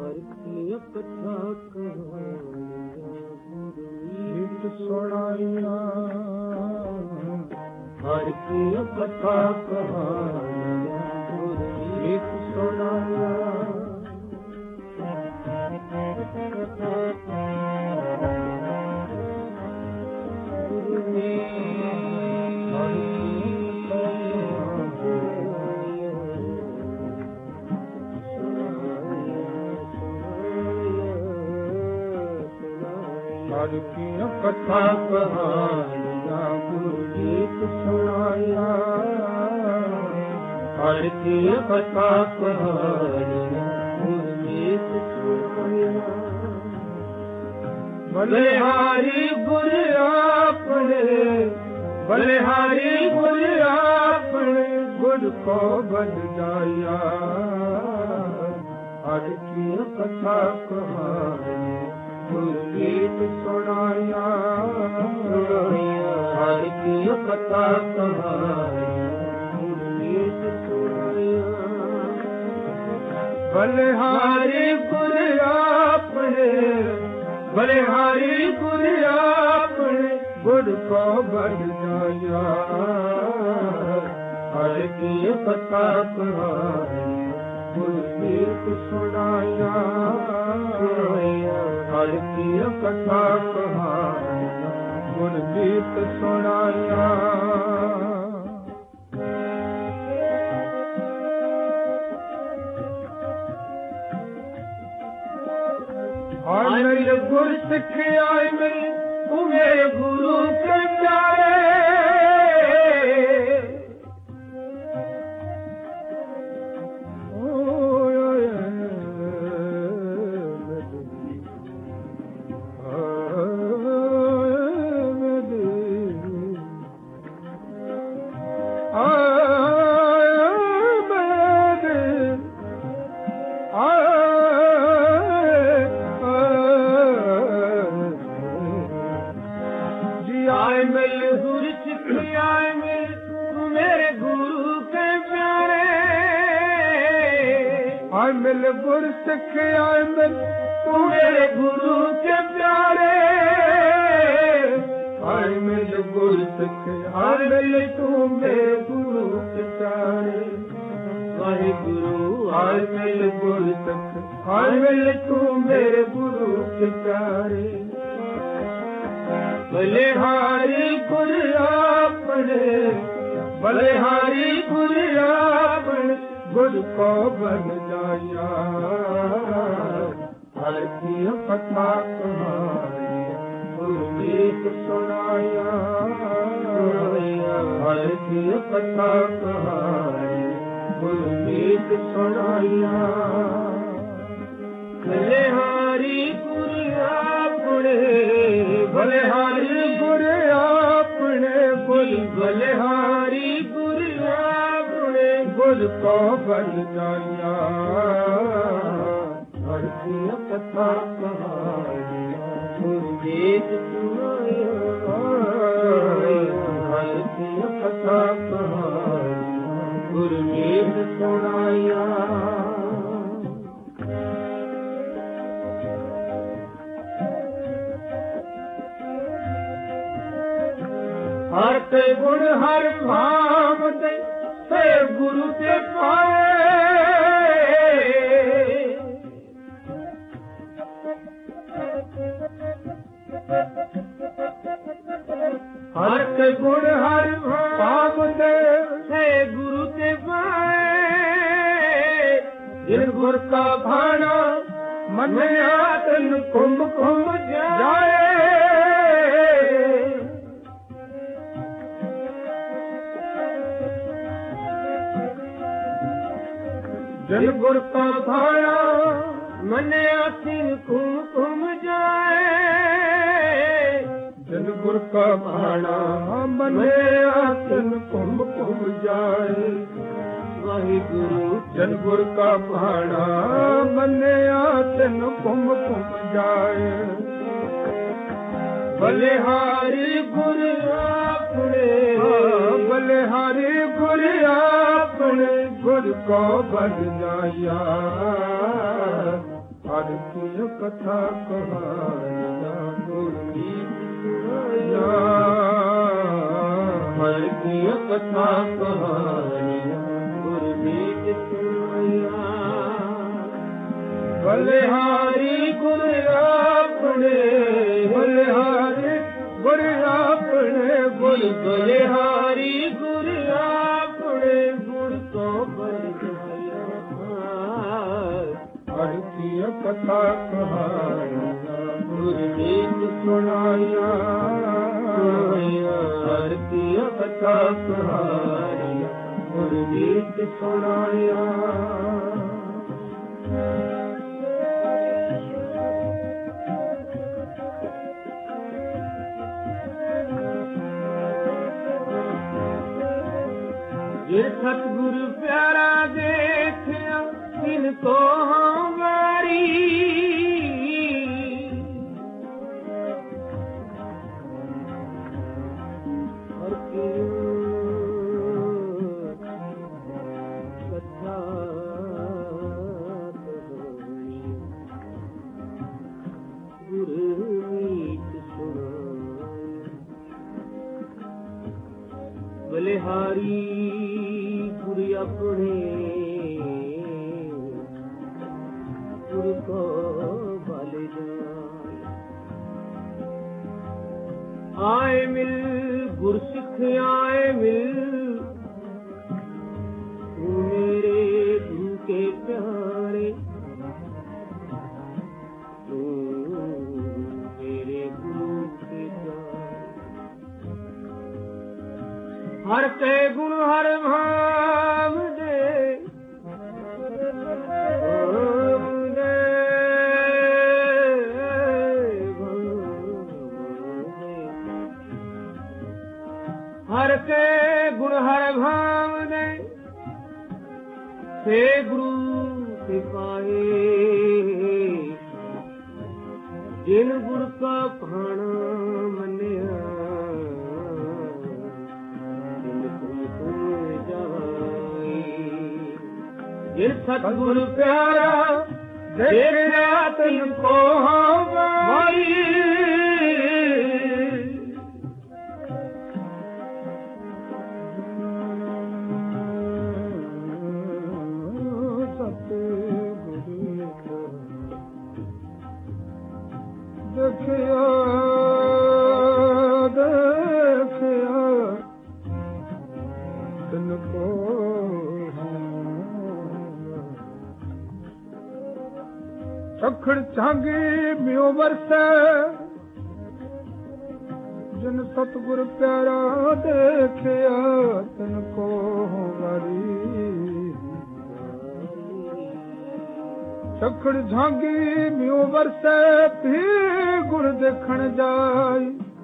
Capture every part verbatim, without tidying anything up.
हर की कथा गीत सुनाया हर की कथा गीत सुनाया हर की कथा कहानिया गुरु गीत सुनाया हर की कथा कहानिया गुरु गीत सुनाया बलिहारी गुरु आपने बलिहारी गुरु आपने गुरु को बन जाया हर की कथा कहानी गुरु गीत सुनाया हर की कथा कहानी गुरु गीत सुनाया बलिहारी गुरु आपने बलिहारी गुरु आपने गुरु को बन जाया हर की कथा कहानी गुरु गीत सुनाया हर की कथा कहानी गुरु गीत सुनाया आय मेरे गुरु सिख आय मेरे तू मेरे गुरु के प्यारे मिल गुरु सिख आए मिल तू मेरे गुरु के प्यारे आए मिल गुरु सिख आए मिल तू मेरे गुरु के प्यारे वाहे गुरु आए मिल गुरु सिख आए मिल तू मेरे गुरु के प्यारे बलिहारी गुरु आपने बलिहारी गुरु आपने गुरु को बन जाया हर की कथा कहानी गुरु गीत सुनाया हर की कथा कहानी गुरु गीत सुनाया बलिहारी गुरु आपने बलिहारी गुरु आपने गुरु बलिहारी गुरु आपने गुरु को बन जाया हर की कथा कहानी गुरु गीत सुनाया हर की कथा कहानी गुरु गीत सुनाया हर के गुण हर भाव दे से गुरु के पाए हर के गुण हर भाव दे से गुरु के पाए जिन गुर का भाना मन आतन कुंभ कुंभ जाए जन गुर का भाया मन आसिन कुम कुम जाए जन गुर का भाना मन आसिन कुम कुम जाए वाहे गुरु जन गुर का भाना मन आसिन कुम कुम जाए बलिहारी गुरु आपने बलिहारी गुरु आपने गुरु को बन जाया हर हर की कथा कहानिया गुरमीत सुनाया हर की कथा कहानिया गुरमीत सुनाया बलिहारी गुर अपने बलिहारी गुर अपने गुर बलिहारी गुर अपने गुर तो बलिहाया हर की कथा कहानिया गुरमीत सुनाया हर की कथा कहानिया गुरमीत सुनाया ये सतगुरु प्यारा देखिया इनको हमारी और कथा गुरमीत सुनाया बलिहारी गुरु अपने गुरु को बाले जाए आए मिल गुरु सिख आए मिल तू मेरे गुरु के प्यारे तू मेरे गुरु के प्यारे हर ते गुण हर भाव दे हर के गुण हर भाव दे से गुरु सिपाहे जिन गुरु का भाना मनिया जिन सतगुरु प्यारा देखना तुमको हमारी देखिया देखिया तुमको सखड़ छांगी म्यो बरसे जिन सतगुर प्यारा देखिया तुमको हमारी सखड़ झांगी म्यो बरसे भी गुर देखण जाय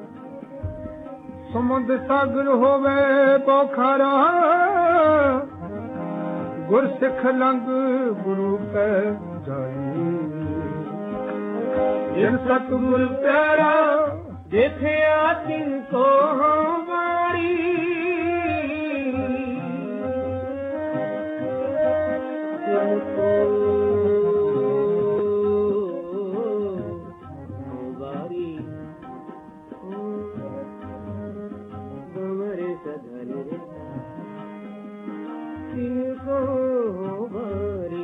समुंद सागर होवे बोखारा गुर सिख लंग गुरु के जाई जिन सतगुर प्यारा देखिया तिनको हमारी तिनको हमारी गमरे सधन तिनको हमारी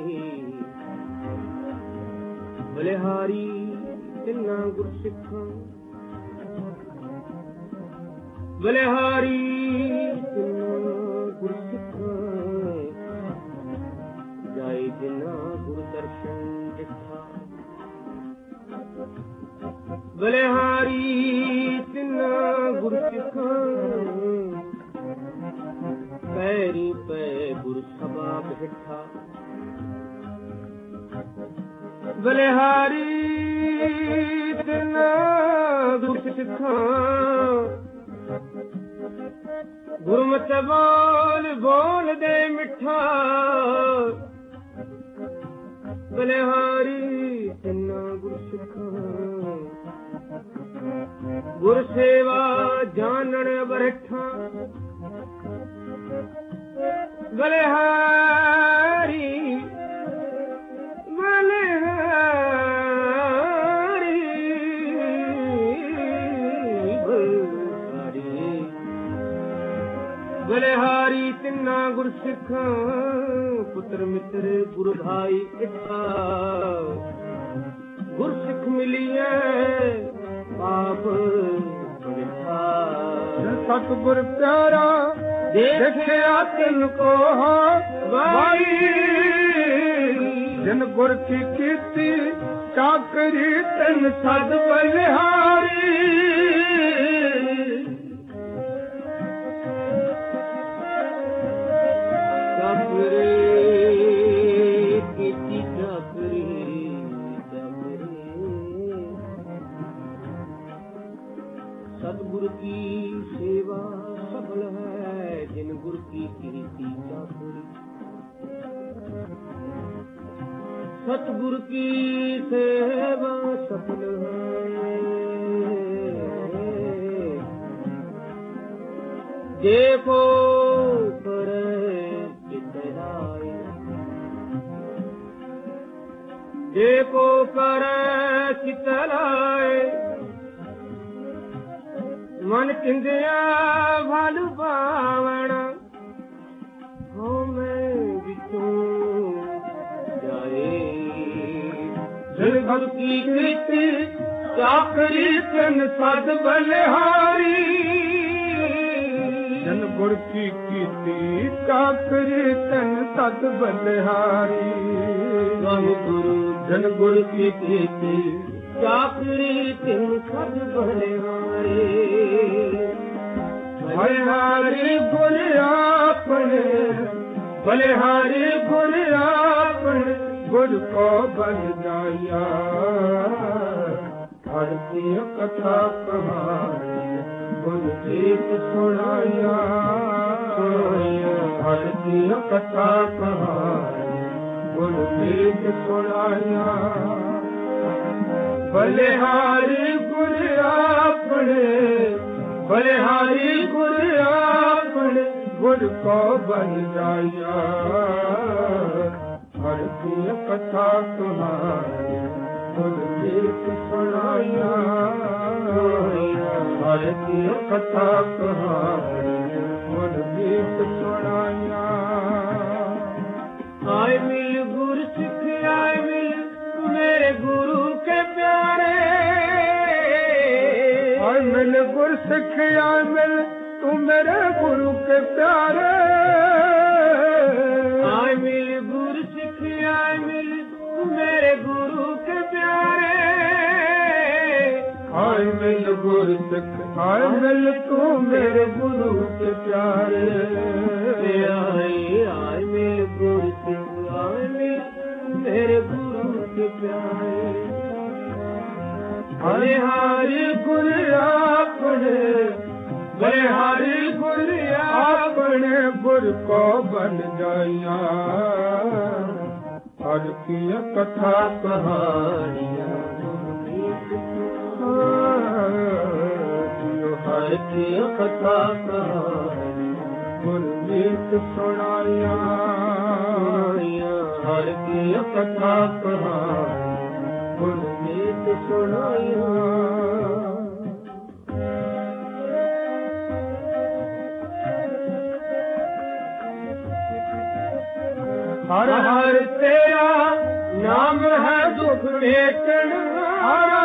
बलिहारी तिन्ना गुर सिखा बलिहारी तिन्ना गुर सिखा जाए जिन्ना गुर दर्शन दिखा बलिहारी तिन्ना गुर सिखा पैरी पे गुर सभा बिठा बलिहारी तिन्ना गुर सिखा गुरमत बोल बोल दे मिठा बलिहारी तिन्ना गुर सिखा गुर सेवा जानन बरठा बलिहारी बलिहारी गुरसिख पुत्र मित्र गुरु भाई इच्छा गुरसिख मिलिए बाप सतगुर प्यारा देखिया तिनको भाई जिन गुर की कीर्ति चाकरी तन सद बलिहारी चाकरी कीर्ति चाकरी सतगुरु की सेवा सफल है जिन गुरु की कीर्ति चाकरी सतगुरु की सेवा सफल है देखो करे चितलाए देखो करे चितलाए मन चिंदिया भालू पावण हो मैं बिचू जाए जल की कीर्ति चाकरी तन सद बलिहारी जन गुर की कीर्ति चाकरी तन सद बलिहारी गुरु जन गुर की कीर्ति चाकरी तिन सद बलिहारी बलिहारी गुर आपने बलिहारी गुर आपने गुर को बल जाया हरती कथा कहानी गुर गीत सुनाया हरती कथा कहानी गुर गीत सुनाया बलिहारी गुर आपने बलिहारी गुर आपने गुर को बन जाया हरती कथा तुम्हारी गुर गीत सुनाया हरती कथा तुम्हारी गुर गीत सुनाया आए मिल गुर सिख आए मिल मेरे गुरु के प्यारे आए मिल गुर सिख आए मिल तू मेरे गुरु के प्यारे आए मिल गुरु सिख आए मिल तू मेरे गुरु के प्यारे आए मिल गुरु सिख आए मिल तू मेरे गुरु के प्यारे आए आए मिल गुरु सिख आए मिल मेरे गुरु के प्यारे बलिहारी गुर आपने बलिहारी गुर आपने गुर को बन जाया हर की कथा कहानियां हर की कथा कहानी गुर गीत सुनाया हर की कथा कहानी गुर गीत सुनाया हर हर तेरा नाम है दुख मेटन हारा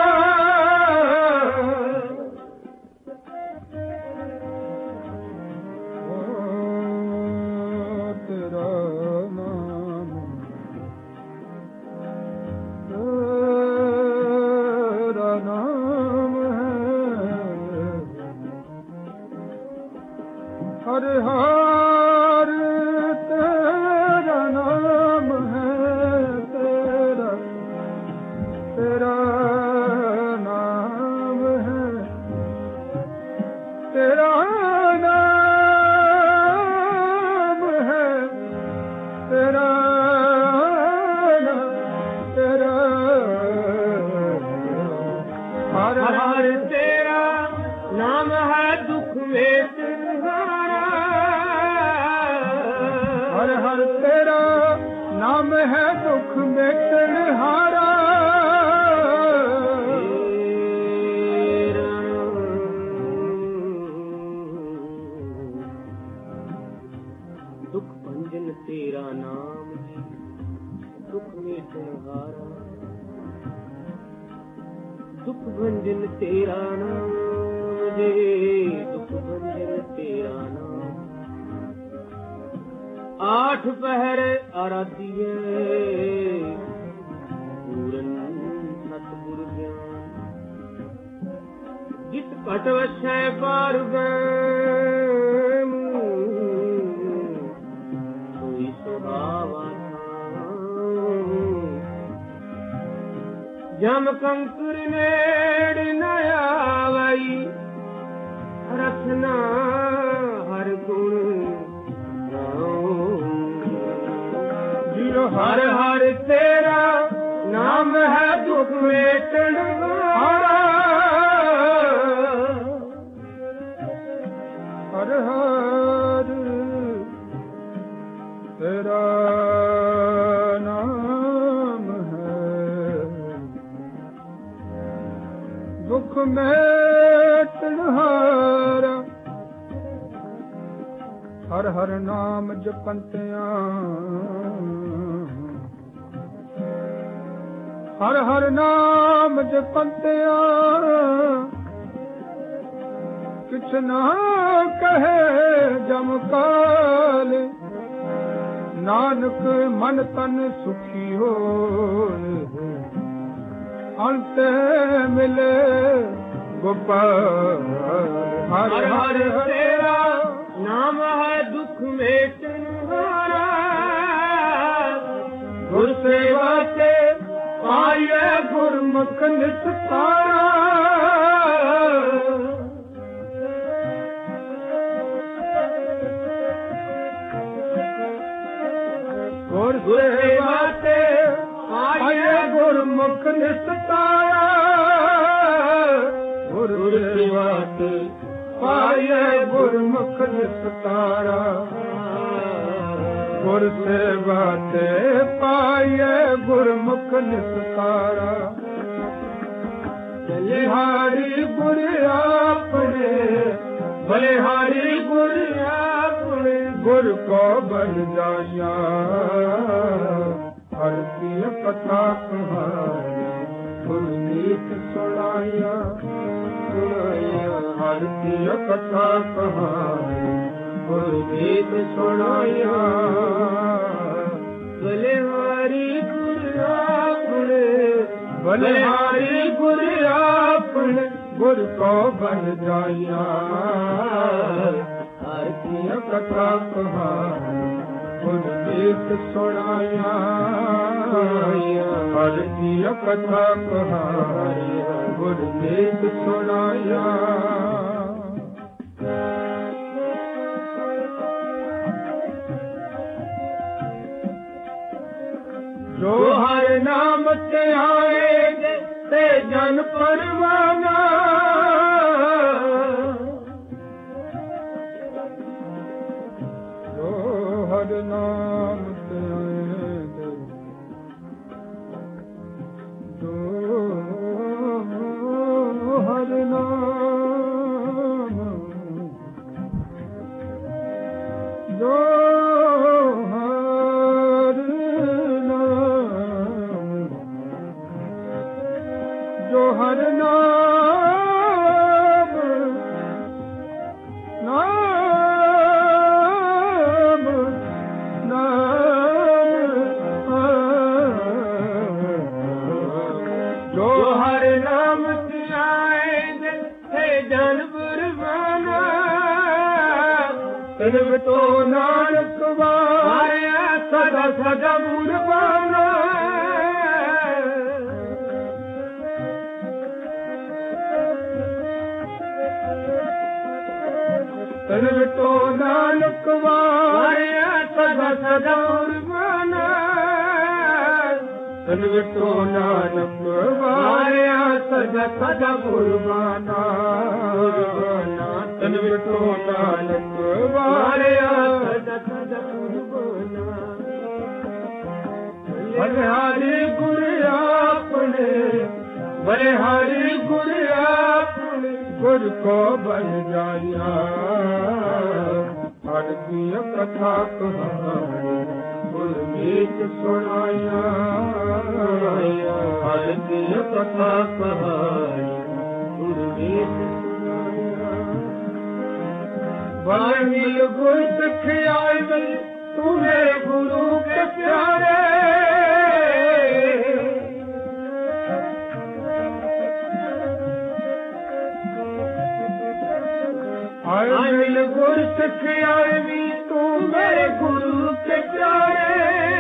हर हर तेरा नाम है तेरा तेरा नाम है तेरा नाम है तेरा तेरा हर हर तेरा नाम है दुख में हर हर तेरा नाम है दुख मिटन हारा दुख हारा दुख भंजन तेरा नाम जे दुख भंजन तेरा नाम आठ पहर आराधिए पूरन सतगुरु ज्ञान जित पट वसै पार सोई सुहावा जम कंकुर नेड़ न आवई रखना हर गुण जियो हर हर तेरा नाम है दुख मेटन हारा हर हर तेरा नाम है दुख मेटन हारा हर हर नाम जपंतिया हर हर नाम जपंतिया किछ ना कहे जम काल नानक मन तन सुखी हो अंत मिले गोपाल हर हर तेरा नाम है दुख मेटन हारा गुर सेवा से पाए गुरमुख निस्तारा गुर सेवा से पाए गुरमुख निस्तारा गुर सेवा से पाए गुरमुख निस्तारा गुर सेवा ते पाए गुरमुख निस्तारा बलिहारी गुर आपने बलिहारी गुर आपने गुर को बन जाया हर की कथा कहानी गुरमीत सुनाया हर की कथा कहानी गुरमीत सुनाया बलिहारी गुर आपने बलिहारी गुर आपने गुर को बन जाया हर की कथा कहानी गुरमीत सुनाया हर की कथा कहानी गुरमीत सुनाया जो हर नाम ते आए ते जन परवाना जो हर नाम ते आए जो हर नाम जो हर नाम नाम नाम जो हर नाम सियाए है जन परवाना तब तो नानक वाया सदा सदा मुरबाना तन तो नानक वाया सदा सदा कुर्बाना तन तो नानक वाया सदा सदा कुर्बाना तन तो नानक वाया सदा सदा कुर्बाना बलिहारी गुर आपने बलिहारी गुर आपने गुर को बन जाया हर की कथा कहानी गुरमीत सुनाया हर की कथा कहानी गुरमीत सुनाया भले मिल गुर सिखाए तुम्हें गुरु के प्यारे आए मिल गुर सिखाए भी तू मेरे गुरु के प्यारे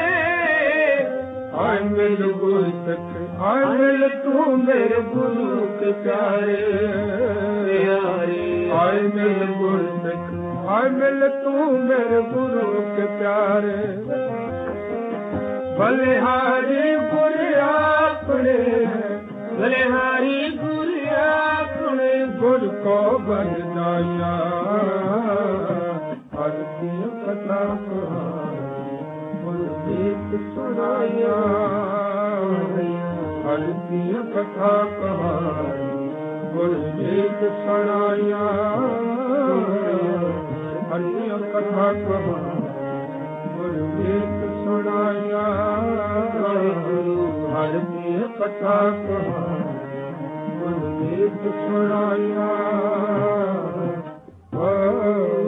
आए मिल गुर सिख आए मिल तू मेरे गुरु के प्यारे आए मिल गुर सिख आए मिल तू मेरे गुरु के प्यारे बलिहारी गुर अपने बलिहारी गुर अपने गुर को बंदाया हर की कथा गुरमीत सुनाया हर की कथा कहानी गुरमीत सुनाया हर की कथा कहानी गुरमीत सुनाया हर की कथा कहानी गुरमीत सुनाया